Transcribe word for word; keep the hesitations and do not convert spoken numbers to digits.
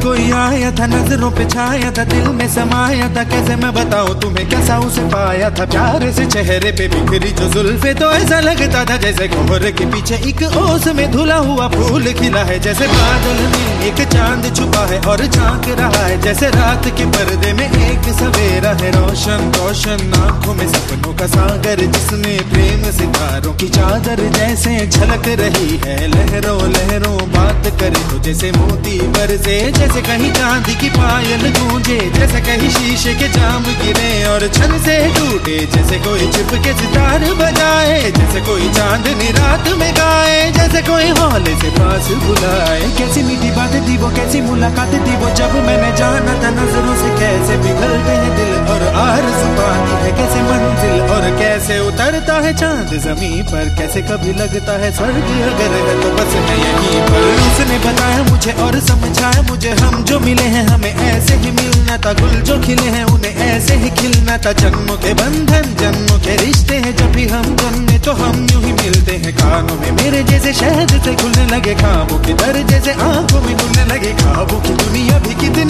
कोई आया था, नजरों पे छाया था, दिल में समाया था, कैसे मैं बताऊं तुम्हें कैसा उसे पाया था। प्यार से चेहरे पे बिखरी जो जुल्फे, तो ऐसा लगता था जैसे कोहरे के पीछे एक ओस में धुला हुआ फूल खिला है। जैसे बादल में एक चांद छुपा है और झांक रहा है, जैसे रात के पर्दे में एक सवेरा है। रोशन रोशन आंखों में सपनों का सागर, जिसमें प्रेम सितारों की चादर जैसे झलक रही है। लहरों लहरों बात करे तो जैसे मोती बरसे, जैसे कहीं चांदी की पायल गूंजे, जैसे कहीं शीशे के जाम गिरे और छन से टूटे, जैसे कोई छिप के सितार बजाए, जैसे कोई चांदनी रात में गाए, जैसे कोई हौले से पास बुलाए। कैसी मीठी बातें थी वो, कैसी मुलाकातें थी वो, जब मैंने जाना था नजरों से कैसे पिघलते हैं दिल और आरज़ू पाती है कैसे मंजिल, और कैसे उतरता है चांद जमीन पर, कैसे कभी लगता है स्वर्ग अगर है तो बस मैं यहीं पर। उसने बताया मुझे और समझाया मुझे, हम जो मिले हैं हमें ऐसे ही मिलना था, गुल जो खिले हैं उन्हें ऐसे ही खिलना था। जन्मों के बंधन जन्मों के रिश्ते हैं, जब भी हम जन्मे तो हम यूं ही मिलते हैं। कानों में मेरे जैसे शहद से खुलने लगे ख्वाबों के दर, जैसे आंखों में खुलने लगे ख्वाबों की दुनिया भी कितनी